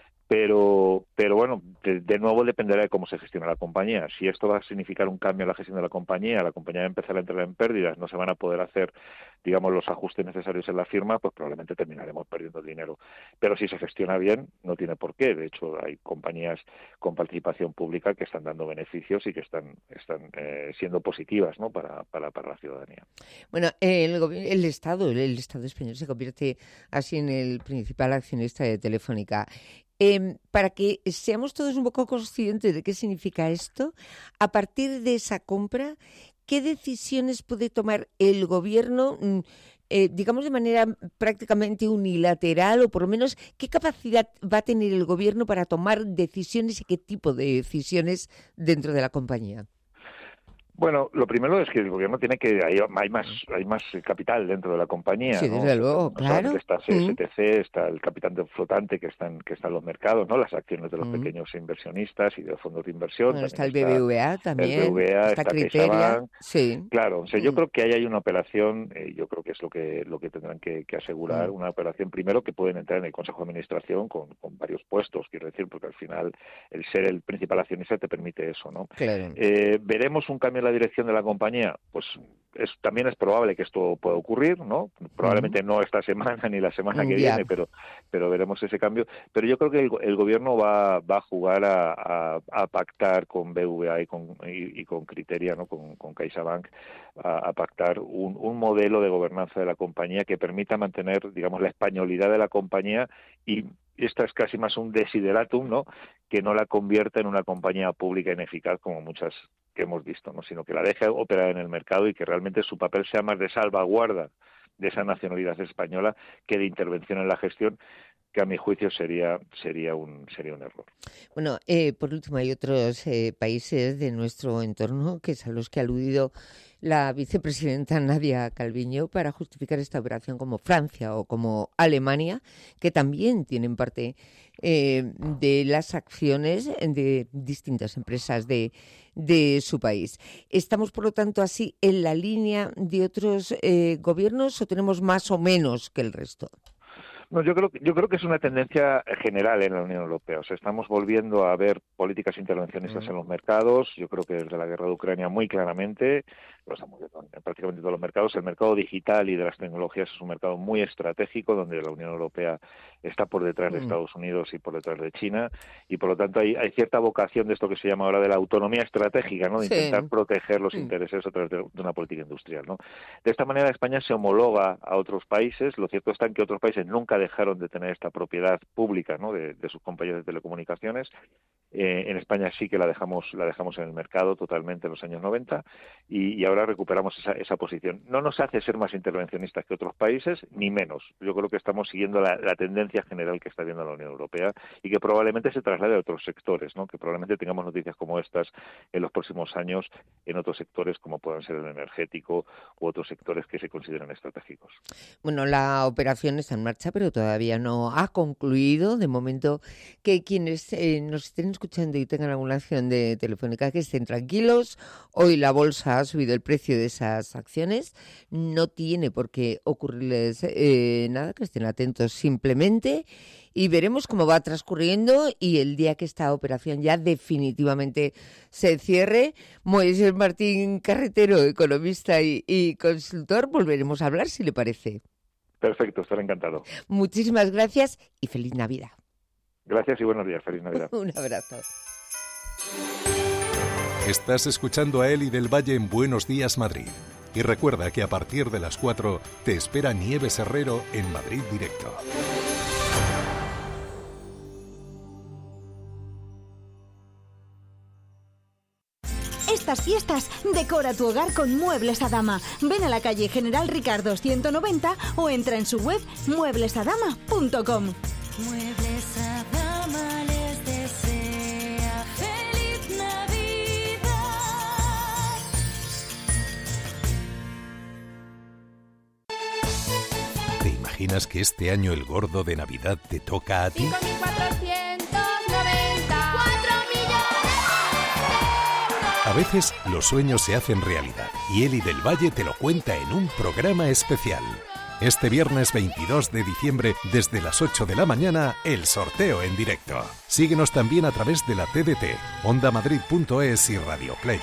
Pero, pero bueno, de, de nuevo dependerá de cómo se gestiona la compañía. Si esto va a significar un cambio en la gestión de la compañía, la compañía va a empezar a entrar en pérdidas, no se van a poder hacer, digamos, los ajustes necesarios en la firma, pues probablemente terminaremos perdiendo dinero. Pero si se gestiona bien, no tiene por qué. De hecho, hay compañías con participación pública que están dando beneficios y que están, están eh, siendo positivas, ¿no? para, para, para la ciudadanía. Bueno, el, gobi- el Estado, el, el Estado español se convierte así en el principal accionista de Telefónica. Eh, para que seamos todos un poco conscientes de qué significa esto, a partir de esa compra, ¿qué decisiones puede tomar el gobierno, mm, eh, digamos de manera prácticamente unilateral, o por lo menos qué capacidad va a tener el gobierno para tomar decisiones y qué tipo de decisiones dentro de la compañía? Bueno, lo primero es que el gobierno tiene que hay, hay más hay más capital dentro de la compañía, Sí, ¿no? desde luego, No claro. solamente está Mm. S T C, está el capitán de flotante que están que está en los mercados, ¿no? Las acciones de los Mm. pequeños inversionistas y de los fondos de inversión. Bueno, también está el B B V A también, el B B V A, está está Criteria, CaixaBank. sí. Claro, o sea, yo Mm. creo que ahí hay una operación, eh, yo creo que es lo que lo que tendrán que, que asegurar, Mm. una operación primero que pueden entrar en el Consejo de Administración con, con varios puestos, quiero decir, porque al final el ser el principal accionista te permite eso, ¿no? Claro. Eh, ¿Veremos un cambio en la dirección de la compañía? Pues es, también es probable que esto pueda ocurrir, ¿no? Probablemente no esta semana ni la semana que Ya. viene, pero pero veremos ese cambio. Pero yo creo que el, el gobierno va, va a jugar a, a, a pactar con B B V A y con, y, y con Criteria, ¿no? Con, con CaixaBank, a, a pactar un, un modelo de gobernanza de la compañía que permita mantener, digamos, la españolidad de la compañía, y esta es casi más un desideratum, ¿no? Que no la convierta en una compañía pública ineficaz como muchas que hemos visto, ¿no? Sino que la deje operar en el mercado y que realmente su papel sea más de salvaguarda de esa nacionalidad española que de intervención en la gestión, que a mi juicio sería sería un sería un error. Bueno, eh, por último, hay otros eh, países de nuestro entorno, que es a los que ha aludido la vicepresidenta Nadia Calviño, para justificar esta operación, como Francia o como Alemania, que también tienen parte eh, de las acciones de distintas empresas de, de su país. ¿Estamos, por lo tanto, así en la línea de otros eh, gobiernos o tenemos más o menos que el resto? No, yo creo, yo creo que es una tendencia general en la Unión Europea. O sea, estamos volviendo a ver políticas intervencionistas Mm. en los mercados. Yo creo que desde la guerra de Ucrania muy claramente, lo estamos viendo en prácticamente todos los mercados. El mercado digital y de las tecnologías es un mercado muy estratégico, donde la Unión Europea está por detrás de Mm. Estados Unidos y por detrás de China, y por lo tanto hay, hay cierta vocación de esto que se llama ahora de la autonomía estratégica, ¿no? De Sí. intentar proteger los Mm. intereses a través de, de una política industrial, ¿no? De esta manera España se homologa a otros países. Lo cierto está en que otros países nunca dejaron de tener esta propiedad pública, ¿no? de, de sus compañías de telecomunicaciones. Eh, en España sí que la dejamos la dejamos en el mercado totalmente en los años noventa, y, y ahora recuperamos esa, esa posición. No nos hace ser más intervencionistas que otros países, ni menos. Yo creo que estamos siguiendo la, la tendencia general que está viendo la Unión Europea, y que probablemente se traslade a otros sectores, ¿no? Que probablemente tengamos noticias como estas en los próximos años en otros sectores, como puedan ser el energético u otros sectores que se consideran estratégicos. Bueno, la operación está en marcha, pero todavía no ha concluido. De momento, que quienes eh, nos estén escuchando y tengan alguna acción de Telefónica, que estén tranquilos. Hoy la bolsa ha subido el precio de esas acciones. No tiene por qué ocurrirles eh, nada, que estén atentos simplemente. Y veremos cómo va transcurriendo, y el día que esta operación ya definitivamente se cierre, Moisés Martín Carretero, economista y, y consultor, volveremos a hablar, si le parece. Perfecto, estaré encantado. Muchísimas gracias y feliz Navidad. Gracias y buenos días. Feliz Navidad. Un abrazo. Estás escuchando a Eli del Valle en Buenos Días Madrid. Y recuerda que a partir de las cuatro te espera Nieves Herrero en Madrid Directo. Estas fiestas, decora tu hogar con Muebles a Dama. Ven a la calle General Ricardo ciento noventa o entra en su web muebles a dama punto com. Muebles a Dama les desea feliz Navidad. ¿Te imaginas que este año el gordo de Navidad te toca a ti? cinco mil cuatrocientos noventa, cuatro millones de euros. A veces los sueños se hacen realidad, y Eli del Valle te lo cuenta en un programa especial. Este viernes veintidós de diciembre, desde las ocho de la mañana, el sorteo en directo. Síguenos también a través de la T D T, onda madrid punto es y Radio Player.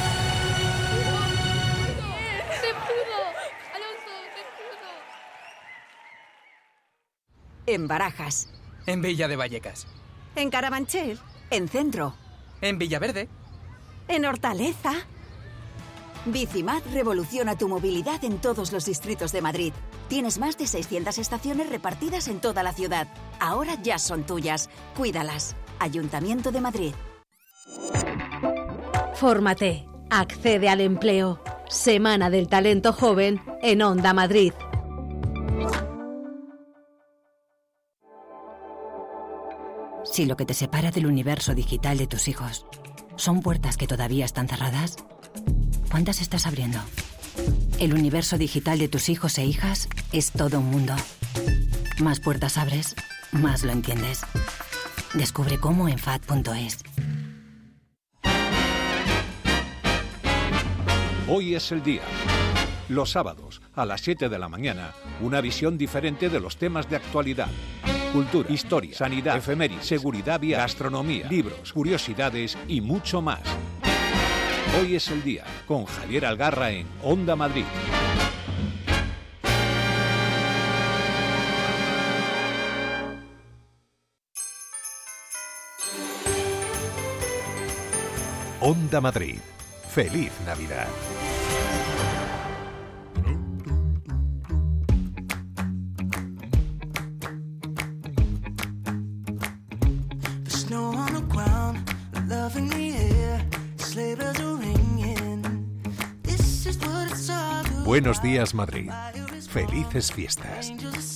Se pudo, Alonso, se pudo. En Barajas. En Villa de Vallecas. En Carabanchel. En Centro. En Villaverde. En Hortaleza. Bicimad revoluciona tu movilidad en todos los distritos de Madrid. Tienes más de seiscientas estaciones repartidas en toda la ciudad. Ahora ya son tuyas. Cuídalas. Ayuntamiento de Madrid. Fórmate. Accede al empleo. Semana del Talento Joven en Onda Madrid. Si lo que te separa del universo digital de tus hijos son puertas que todavía están cerradas, ¿Cuántas estás abriendo? El universo digital de tus hijos e hijas es todo un mundo. Más puertas abres, más lo entiendes. Descubre cómo en F A D punto es. Hoy es el día. Los sábados, a las siete de la mañana, una visión diferente de los temas de actualidad. Cultura, historia, sanidad, efemérides, seguridad vial, gastronomía, libros, curiosidades y mucho más. Hoy es el día, con Javier Algarra en Onda Madrid. Onda Madrid. ¡Feliz Navidad! Buenos días, Madrid. Felices fiestas.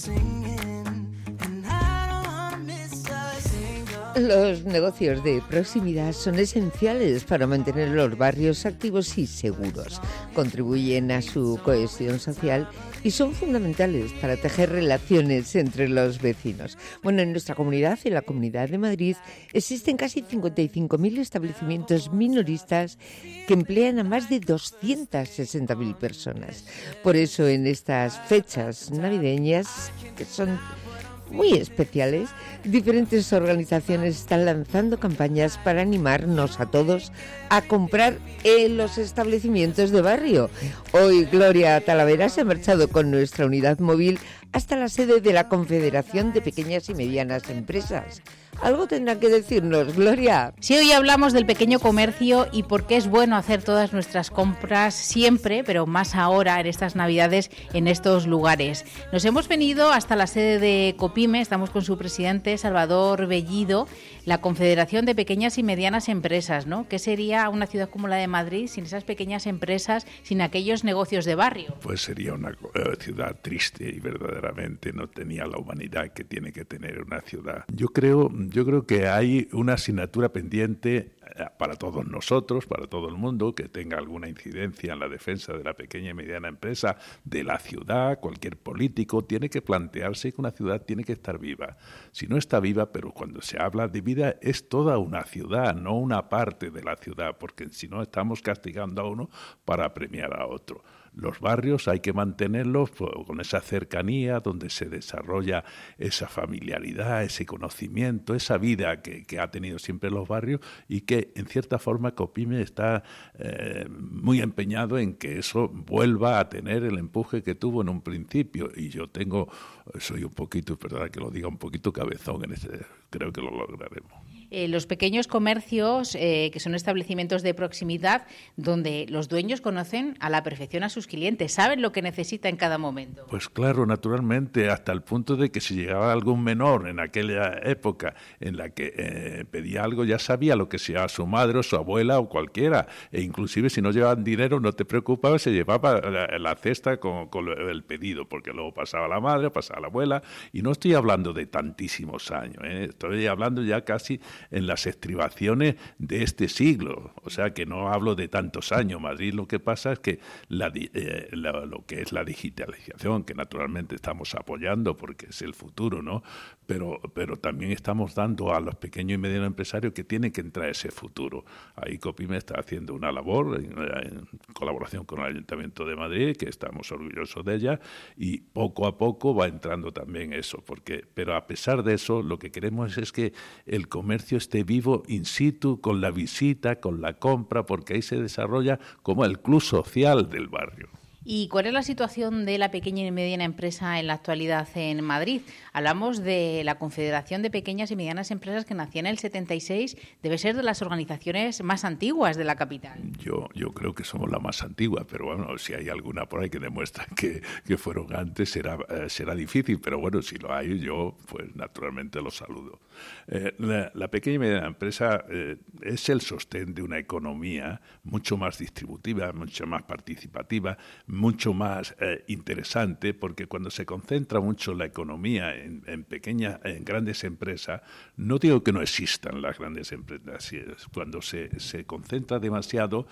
Los negocios de proximidad son esenciales para mantener los barrios activos y seguros. Contribuyen a su cohesión social y son fundamentales para tejer relaciones entre los vecinos. Bueno, en nuestra comunidad, en la Comunidad de Madrid, existen casi cincuenta y cinco mil establecimientos minoristas que emplean a más de doscientas sesenta mil personas. Por eso, en estas fechas navideñas, que son muy especiales, diferentes organizaciones están lanzando campañas para animarnos a todos a comprar en los establecimientos de barrio. Hoy Gloria Talavera se ha marchado con nuestra unidad móvil hasta la sede de la Confederación de Pequeñas y Medianas Empresas. Algo tendrán que decirnos, Gloria. Sí, hoy hablamos del pequeño comercio y por qué es bueno hacer todas nuestras compras siempre, pero más ahora en estas Navidades, en estos lugares. Nos hemos venido hasta la sede de Copime, estamos con su presidente, Salvador Bellido, la Confederación de Pequeñas y Medianas Empresas, ¿no? ¿Qué sería una ciudad como la de Madrid sin esas pequeñas empresas, sin aquellos negocios de barrio? Pues sería una uh, ciudad triste y verdaderamente no tenía la humanidad que tiene que tener una ciudad. Yo creo... Yo creo que hay una asignatura pendiente para todos nosotros, para todo el mundo, que tenga alguna incidencia en la defensa de la pequeña y mediana empresa, de la ciudad. Cualquier político tiene que plantearse que una ciudad tiene que estar viva. Si no está viva, pero cuando se habla de vida es toda una ciudad, no una parte de la ciudad, porque si no estamos castigando a uno para premiar a otro. Los barrios hay que mantenerlos con esa cercanía donde se desarrolla esa familiaridad, ese conocimiento, esa vida que, que ha tenido siempre los barrios y que en cierta forma Copime está eh, muy empeñado en que eso vuelva a tener el empuje que tuvo en un principio. Y yo tengo, soy un poquito, perdona que lo diga, un poquito cabezón en ese, creo que lo lograremos. Eh, los pequeños comercios, eh, que son establecimientos de proximidad, donde los dueños conocen a la perfección a sus clientes, saben lo que necesita en cada momento. Pues claro, naturalmente, hasta el punto de que si llegaba algún menor en aquella época en la que eh, pedía algo, ya sabía lo que sea su madre o su abuela o cualquiera, e inclusive si no llevaban dinero, no te preocupabas, se llevaba la, la cesta con, con el pedido, porque luego pasaba la madre, pasaba la abuela, y no estoy hablando de tantísimos años, ¿eh? Estoy hablando ya casi en las estribaciones de este siglo, o sea que no hablo de tantos años. Madrid lo que pasa es que la, eh, la, lo que es la digitalización, que naturalmente estamos apoyando porque es el futuro, ¿no? Pero, pero también estamos dando a los pequeños y medianos empresarios que tienen que entrar a ese futuro. Ahí Copime está haciendo una labor en, en colaboración con el Ayuntamiento de Madrid, que estamos orgullosos de ella, y poco a poco va entrando también eso, porque, pero a pesar de eso, lo que queremos es que el comercio esté vivo in situ, con la visita, con la compra, porque ahí se desarrolla como el club social del barrio. ¿Y cuál es la situación de la pequeña y mediana empresa en la actualidad en Madrid? Hablamos de la Confederación de Pequeñas y Medianas Empresas, que nació en el setenta y seis, debe ser de las organizaciones más antiguas de la capital. Yo yo creo que somos la más antigua, pero bueno, si hay alguna por ahí que demuestra que, que fueron antes, será, eh, será difícil, pero bueno, si lo hay, yo pues naturalmente lo saludo. Eh, la, la pequeña y mediana empresa eh, es el sostén de una economía mucho más distributiva, mucho más participativa, mucho más eh, interesante, porque cuando se concentra mucho la economía en, en pequeñas, en grandes empresas, no digo que no existan las grandes empresas, cuando se, se concentra demasiado,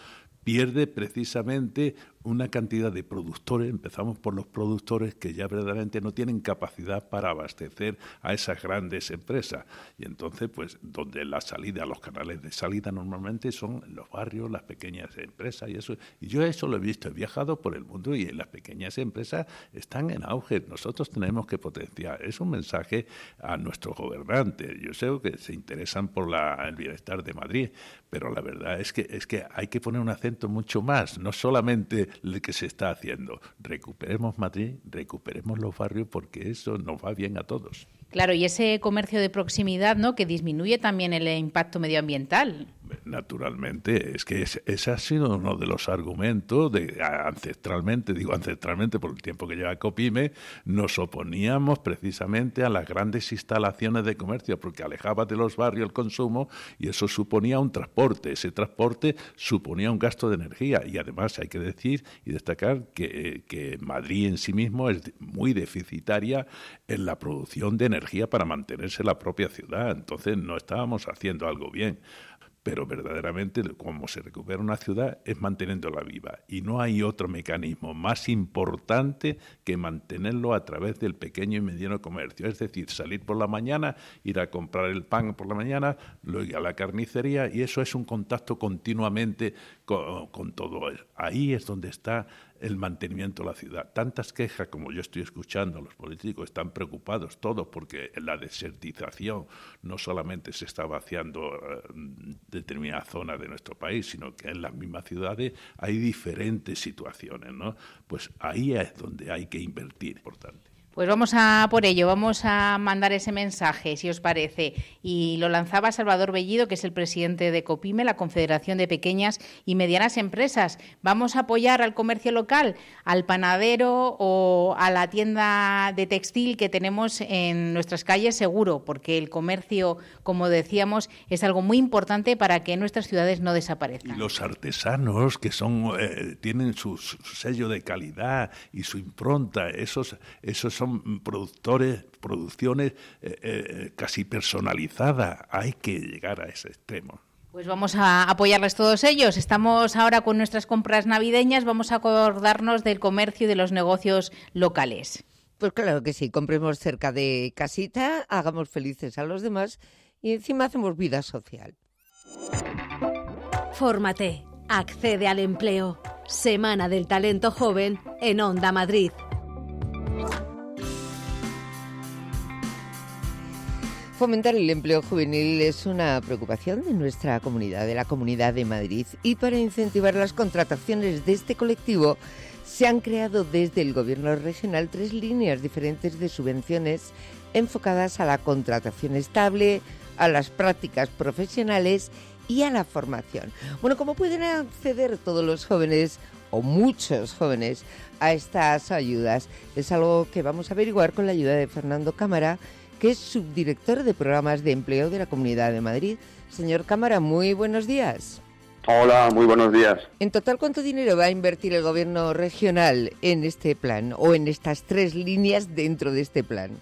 pierde precisamente una cantidad de productores, empezamos por los productores que ya verdaderamente no tienen capacidad para abastecer a esas grandes empresas. Y entonces, pues, donde la salida, los canales de salida normalmente son los barrios, las pequeñas empresas y eso. Y yo eso lo he visto, he viajado por el mundo y las pequeñas empresas están en auge. Nosotros tenemos que potenciar. Es un mensaje a nuestros gobernantes. Yo sé que se interesan por la, el bienestar de Madrid, pero la verdad es que, es que hay que poner un acento mucho más, no solamente lo que se está haciendo. Recuperemos Madrid, recuperemos los barrios, porque eso nos va bien a todos. Claro, y ese comercio de proximidad, ¿no?, que disminuye también el impacto medioambiental. Naturalmente, es que ese, ese ha sido uno de los argumentos de ancestralmente, digo ancestralmente por el tiempo que lleva Copime, nos oponíamos precisamente a las grandes instalaciones de comercio porque alejaba de los barrios el consumo y eso suponía un transporte, ese transporte suponía un gasto de energía y además hay que decir y destacar que, que Madrid en sí mismo es muy deficitaria en la producción de energía para mantenerse la propia ciudad, entonces no estábamos haciendo algo bien. Pero verdaderamente, como se recupera una ciudad, es manteniéndola viva. Y no hay otro mecanismo más importante que mantenerlo a través del pequeño y mediano comercio. Es decir, salir por la mañana, ir a comprar el pan por la mañana, luego ir a la carnicería, y eso es un contacto continuamente con, con todo. Ahí es donde está el mantenimiento de la ciudad. Tantas quejas como yo estoy escuchando, los políticos están preocupados todos porque la desertización no solamente se está vaciando uh, determinadas zonas de nuestro país, sino que en las mismas ciudades hay diferentes situaciones, ¿no? Pues ahí es donde hay que invertir, importante. Pues vamos a por ello, vamos a mandar ese mensaje, si os parece. Y lo lanzaba Salvador Bellido, que es el presidente de Copime, la Confederación de Pequeñas y Medianas Empresas. Vamos a apoyar al comercio local, al panadero o a la tienda de textil que tenemos en nuestras calles, seguro, porque el comercio, como decíamos, es algo muy importante para que nuestras ciudades no desaparezcan. Y los artesanos, que son eh, tienen su, su sello de calidad y su impronta, esos, esos son son productores, producciones eh, eh, casi personalizadas. Hay que llegar a ese extremo. Pues vamos a apoyarles todos ellos. Estamos ahora con nuestras compras navideñas, vamos a acordarnos del comercio y de los negocios locales. Pues claro que sí, compremos cerca de casita, hagamos felices a los demás y encima hacemos vida social. Fórmate, accede al empleo. Semana del Talento Joven en Onda Madrid. Fomentar el empleo juvenil es una preocupación de nuestra comunidad, de la Comunidad de Madrid, y para incentivar las contrataciones de este colectivo se han creado desde el Gobierno regional tres líneas diferentes de subvenciones enfocadas a la contratación estable, a las prácticas profesionales y a la formación. Bueno, ¿cómo pueden acceder todos los jóvenes o muchos jóvenes a estas ayudas? Es algo que vamos a averiguar con la ayuda de Fernando Cámara, que es subdirector de programas de empleo de la Comunidad de Madrid. Señor Cámara, muy buenos días. Hola, muy buenos días. En total, ¿cuánto dinero va a invertir el Gobierno regional en este plan o en estas tres líneas dentro de este plan?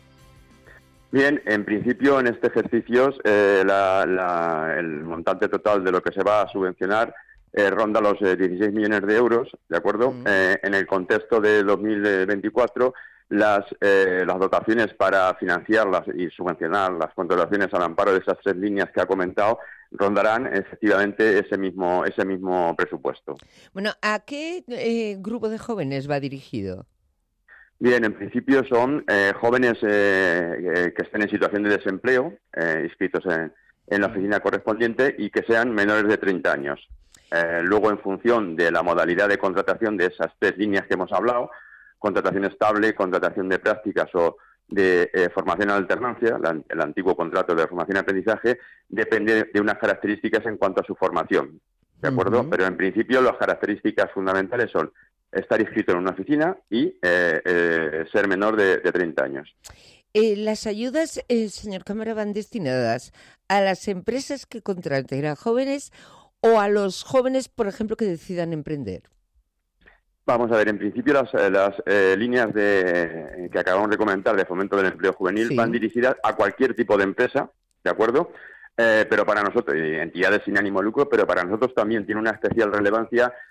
Bien, en principio en este ejercicio eh, la, la, el montante total de lo que se va a subvencionar eh, ronda los eh, dieciséis millones de euros, ¿de acuerdo? Mm. Eh, en el contexto de dos mil veinticuatro, las, eh, las dotaciones para financiarlas y subvencionar las contrataciones al amparo de esas tres líneas que ha comentado rondarán efectivamente ese mismo, ese mismo presupuesto. Bueno, ¿a qué eh, grupo de jóvenes va dirigido? Bien, en principio son eh, jóvenes eh, que estén en situación de desempleo, eh, inscritos en, en la oficina correspondiente y que sean menores de treinta años. Eh, luego, en función de la modalidad de contratación de esas tres líneas que hemos hablado, contratación estable, contratación de prácticas o de eh, formación en alternancia, la, el antiguo contrato de formación y aprendizaje, depende de unas características en cuanto a su formación, ¿de acuerdo? Uh-huh. Pero en principio las características fundamentales son estar inscrito en una oficina y eh, eh, ser menor de, de treinta años. Eh, las ayudas, eh, señor Cámara, van destinadas a las empresas que contraten a jóvenes o a los jóvenes, por ejemplo, que decidan emprender. Vamos a ver, en principio las, las eh, líneas de, que acabamos de comentar de fomento del empleo juvenil sí. van dirigidas a cualquier tipo de empresa, ¿de acuerdo? Eh, pero para nosotros, entidades sin ánimo de lucro, pero para nosotros también tiene una especial relevancia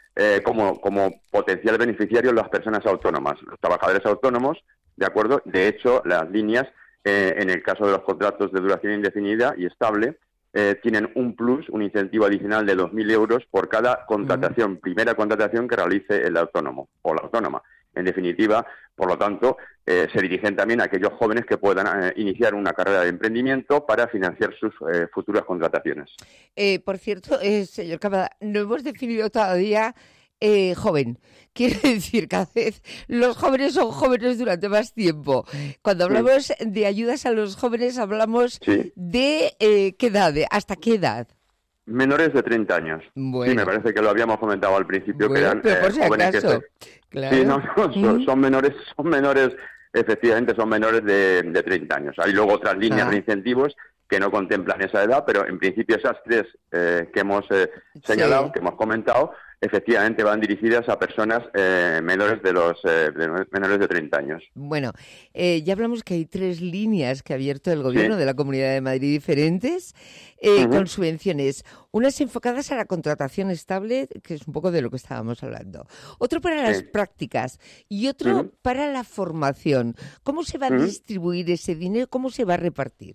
eh, como, como potencial beneficiario las personas autónomas, los trabajadores autónomos, ¿de acuerdo? De hecho, las líneas, eh, en el caso de los contratos de duración indefinida y estable, eh, tienen un plus, un incentivo adicional de dos mil euros por cada contratación, uh-huh. primera contratación que realice el autónomo o la autónoma. En definitiva, por lo tanto, eh, se dirigen también a aquellos jóvenes que puedan eh, iniciar una carrera de emprendimiento para financiar sus eh, futuras contrataciones. Eh, por cierto, eh, señor Cavada, no hemos definido todavía eh, joven. Quiere decir, cada vez los jóvenes son jóvenes durante más tiempo. Cuando hablamos sí. de ayudas a los jóvenes, hablamos sí. de eh, qué edad, de hasta qué edad. Menores de treinta años. Bueno. Sí, me parece que lo habíamos comentado al principio, bueno, que eran pero por si eh, jóvenes acaso. que se... Claro. Sí, no, no, son, son menores, son menores, efectivamente son menores de, de treinta años. Hay luego otras líneas ah. de incentivos que no contemplan esa edad, pero en principio esas tres eh, que hemos eh, señalado, sí. que hemos comentado, efectivamente van dirigidas a personas eh, menores de los eh, de menores de treinta años. Bueno, eh, ya hablamos que hay tres líneas que ha abierto el Gobierno sí. de la Comunidad de Madrid diferentes, eh, uh-huh. con subvenciones. Unas enfocadas a la contratación estable, que es un poco de lo que estábamos hablando. Otro para las sí. prácticas y otro uh-huh. para la formación. ¿Cómo se va a uh-huh. distribuir ese dinero? ¿Cómo se va a repartir?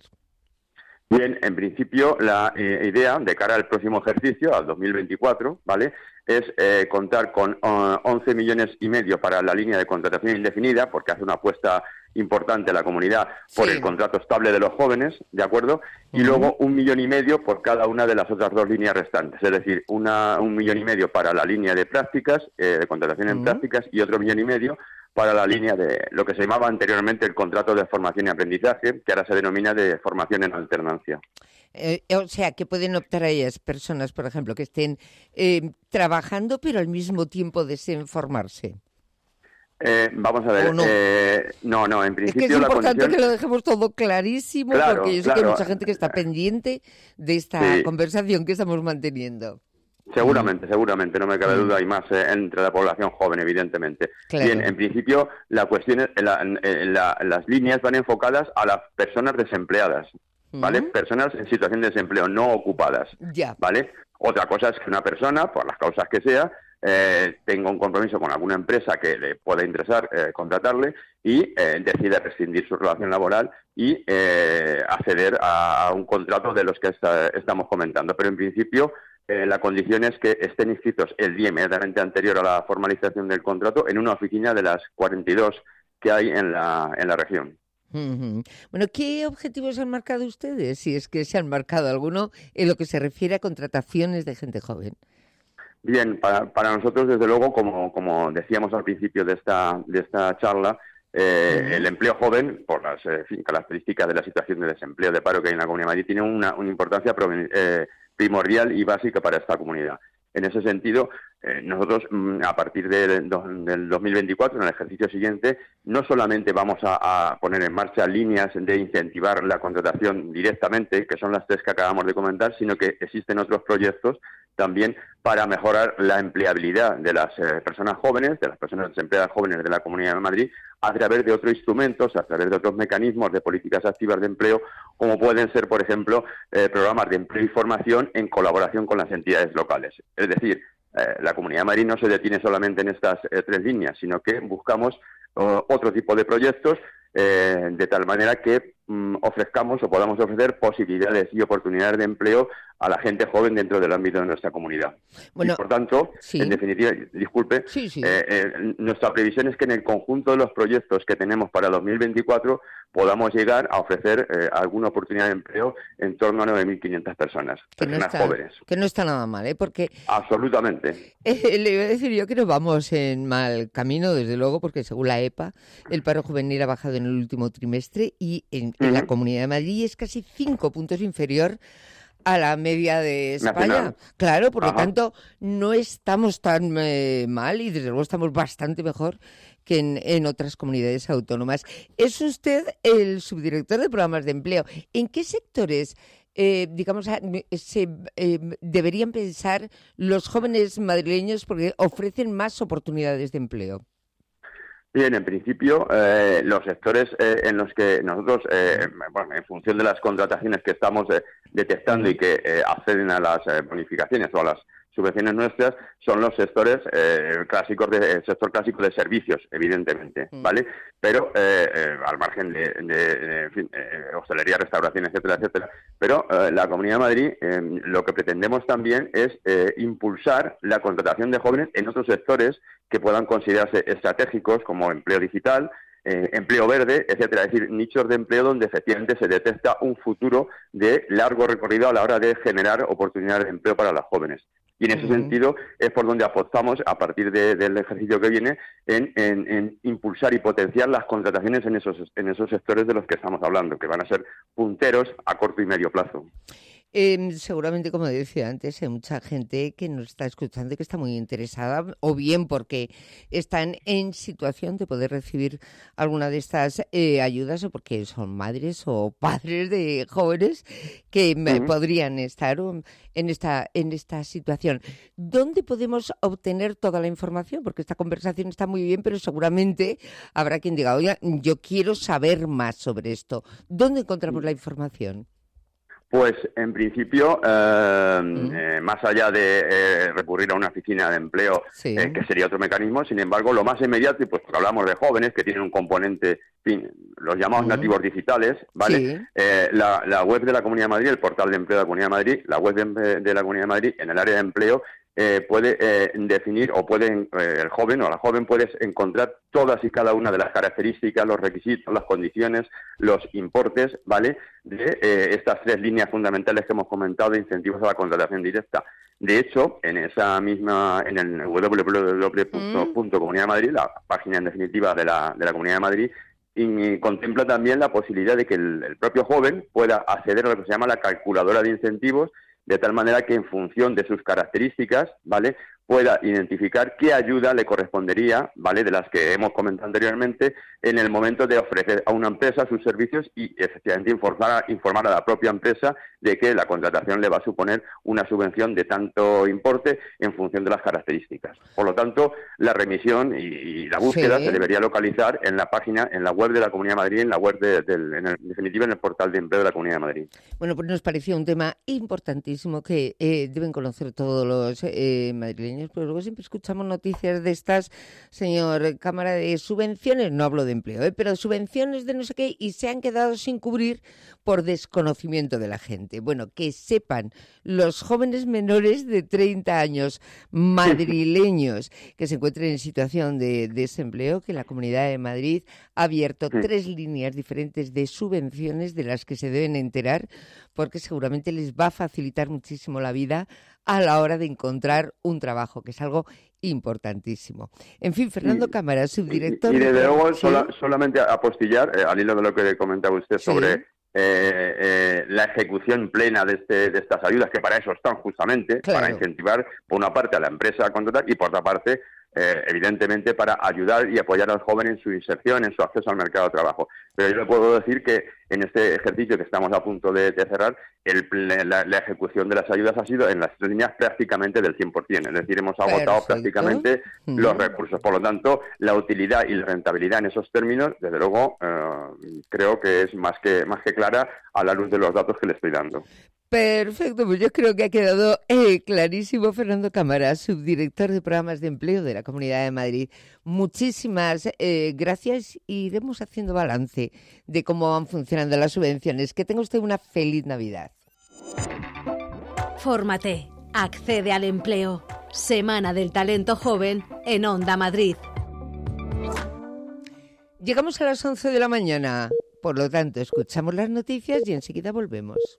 Bien, en principio la eh, idea de cara al próximo ejercicio, al dos mil veinticuatro, ¿vale?, es eh, contar con uh, once millones y medio para la línea de contratación indefinida, porque hace una apuesta importante la comunidad por sí. el contrato estable de los jóvenes, ¿de acuerdo? Y uh-huh. luego un millón y medio por cada una de las otras dos líneas restantes, es decir, una un millón y medio para la línea de prácticas, eh, de contratación en uh-huh. prácticas, y otro millón y medio para la línea de lo que se llamaba anteriormente el contrato de formación y aprendizaje, que ahora se denomina de formación en alternancia. Eh, o sea, que pueden optar a ellas personas, por ejemplo, que estén eh, trabajando pero al mismo tiempo deseen formarse. Eh, vamos a ver, no? Eh, no, no, en principio es que es la importante condición... que lo dejemos todo clarísimo, claro, porque yo sé claro. que hay mucha gente que está pendiente de esta sí. conversación que estamos manteniendo. Seguramente, seguramente, no me cabe duda, y más eh, entre la población joven, evidentemente. Claro. Bien, en principio, la cuestión es, la, la, las líneas van enfocadas a las personas desempleadas, ¿vale? Uh-huh. Personas en situación de desempleo, no ocupadas, ya. ¿vale? Otra cosa es que una persona, por las causas que sea, eh, tenga un compromiso con alguna empresa que le pueda interesar eh, contratarle y eh, decide rescindir su relación laboral y eh, acceder a, a un contrato de los que está, estamos comentando. Pero en principio... Eh, la condición es que estén inscritos el día inmediatamente anterior a la formalización del contrato en una oficina de las cuarenta y dos que hay en la, en la región. Uh-huh. Bueno, ¿qué objetivos han marcado ustedes, si es que se han marcado alguno, en lo que se refiere a contrataciones de gente joven? Bien, para, para nosotros, desde luego, como, como decíamos al principio de esta, de esta charla, eh, uh-huh. el empleo joven, por las eh, fin, características de la situación de desempleo, de paro que hay en la Comunidad de Madrid, tiene una, una importancia proven- eh, primordial y básica para esta comunidad. En ese sentido, eh, nosotros a partir de, de, del dos mil veinticuatro, en el ejercicio siguiente, no solamente vamos a, a poner en marcha líneas de incentivar la contratación directamente, que son las tres que acabamos de comentar, sino que existen otros proyectos también para mejorar la empleabilidad de las eh, personas jóvenes, de las personas desempleadas jóvenes de la Comunidad de Madrid, a través de otros instrumentos, a través de otros mecanismos de políticas activas de empleo, como pueden ser, por ejemplo, eh, programas de empleo y formación en colaboración con las entidades locales. Es decir, eh, la Comunidad de Madrid no se detiene solamente en estas eh, tres líneas, sino que buscamos uh, otro tipo de proyectos eh, de tal manera que mm, ofrezcamos o podamos ofrecer posibilidades y oportunidades de empleo a la gente joven dentro del ámbito de nuestra comunidad. Bueno, y por tanto, sí. en definitiva, disculpe, sí, sí. Eh, eh, nuestra previsión es que en el conjunto de los proyectos que tenemos para dos mil veinticuatro podamos llegar a ofrecer eh, alguna oportunidad de empleo en torno a nueve mil quinientas personas, que personas no está, jóvenes. Que no está nada mal, ¿eh? Porque... Absolutamente. Eh, le iba a decir yo que no vamos en mal camino, desde luego, porque según la E P A, el paro juvenil ha bajado en el último trimestre y en, en uh-huh. la Comunidad de Madrid es casi cinco puntos inferior a la media de España. Nacional. Claro, por Ajá. lo tanto, no estamos tan eh, mal y desde luego estamos bastante mejor que en, en otras comunidades autónomas. Es usted el subdirector de programas de empleo. ¿En qué sectores, eh, digamos, se eh, deberían pensar los jóvenes madrileños porque ofrecen más oportunidades de empleo? Bien, en principio, eh, los sectores eh, en los que nosotros, eh, bueno, en función de las contrataciones que estamos eh, detectando y que eh, acceden a las eh, bonificaciones o a las subvenciones nuestras son los sectores eh, clásicos, de, el sector clásico de servicios, evidentemente, ¿vale? Pero eh, eh, al margen de, de, de en fin, eh, hostelería, restauración, etcétera, etcétera. Pero eh, la Comunidad de Madrid eh, lo que pretendemos también es eh, impulsar la contratación de jóvenes en otros sectores que puedan considerarse estratégicos, como empleo digital, Eh, empleo verde, etcétera, es decir, nichos de empleo donde efectivamente se detecta un futuro de largo recorrido a la hora de generar oportunidades de empleo para los jóvenes. Y en ese uh-huh. sentido es por donde apostamos a partir de, del ejercicio que viene en, en, en impulsar y potenciar las contrataciones en esos, en esos sectores de los que estamos hablando, que van a ser punteros a corto y medio plazo. Eh, seguramente, como decía antes, hay mucha gente que nos está escuchando y que está muy interesada, o bien porque están en situación de poder recibir alguna de estas eh, ayudas, o porque son madres o padres de jóvenes que uh-huh. podrían estar um, en esta en esta situación. ¿Dónde podemos obtener toda la información? Porque esta conversación está muy bien, pero seguramente habrá quien diga, oye, yo quiero saber más sobre esto. ¿Dónde encontramos la información? Pues, en principio, eh, mm. eh, más allá de eh, recurrir a una oficina de empleo, sí. eh, que sería otro mecanismo, sin embargo, lo más inmediato, y pues porque hablamos de jóvenes que tienen un componente, en fin, los llamados mm. nativos digitales, ¿vale? Sí. Eh, la, la web de la Comunidad de Madrid, el portal de empleo de la Comunidad de Madrid, la web de, de la Comunidad de Madrid, en el área de empleo, Eh, puede eh, definir o puede eh, el joven o la joven puede encontrar todas y cada una de las características, los requisitos, las condiciones, los importes, ¿vale?, de eh, estas tres líneas fundamentales que hemos comentado de incentivos a la contratación directa. De hecho, en esa misma, en el doble u doble u doble u punto comunidad de madrid, la página en definitiva de la, de la Comunidad de Madrid, y contempla también la posibilidad de que el, el propio joven pueda acceder a lo que se llama la calculadora de incentivos, de tal manera que en función de sus características, ¿vale?, pueda identificar qué ayuda le correspondería, ¿vale?, de las que hemos comentado anteriormente, en el momento de ofrecer a una empresa sus servicios y efectivamente informar, informar a la propia empresa de que la contratación le va a suponer una subvención de tanto importe en función de las características. Por lo tanto, la remisión y, y la búsqueda sí. se debería localizar en la página, en la web de la Comunidad de Madrid, en la web de, de, en, el, en definitiva en el portal de empleo de la Comunidad de Madrid. Bueno, pues nos parecía un tema importantísimo que eh, deben conocer todos los eh, madrileños, pero luego siempre escuchamos noticias de estas, señor Cámara, de subvenciones, no hablo de empleo, ¿eh? pero subvenciones de no sé qué, y se han quedado sin cubrir por desconocimiento de la gente. Bueno, que sepan los jóvenes menores de treinta años madrileños que se encuentren en situación de desempleo, que la Comunidad de Madrid ha abierto sí. tres líneas diferentes de subvenciones de las que se deben enterar, porque seguramente les va a facilitar muchísimo la vida a la hora de encontrar un trabajo, que es algo importantísimo. En fin, Fernando y, Cámara, subdirector... Y, y desde de... luego, ¿sí? sola, solamente apostillar, eh, al hilo de lo que comentaba usted sobre sí. eh, eh, la ejecución plena de, este, de estas ayudas, que para eso están justamente, claro. para incentivar, por una parte, a la empresa a contratar y, por otra parte, Eh, evidentemente para ayudar y apoyar al joven en su inserción, en su acceso al mercado de trabajo. Pero yo le puedo decir que en este ejercicio que estamos a punto de, de cerrar, el, la, la ejecución de las ayudas ha sido en las tres líneas prácticamente del cien por ciento, es decir, hemos agotado Perfecto. prácticamente mm. los recursos. Por lo tanto, la utilidad y la rentabilidad en esos términos, desde luego, eh, creo que es más que, más que clara a la luz de los datos que le estoy dando. Perfecto, pues yo creo que ha quedado eh, clarísimo. Fernando Cámara, subdirector de programas de empleo de la Comunidad de Madrid. Muchísimas eh, gracias, y iremos haciendo balance de cómo van funcionando las subvenciones. Que tenga usted una feliz Navidad. Fórmate, accede al empleo. Semana del Talento Joven en Onda Madrid. Llegamos a las once de la mañana, por lo tanto escuchamos las noticias y enseguida volvemos.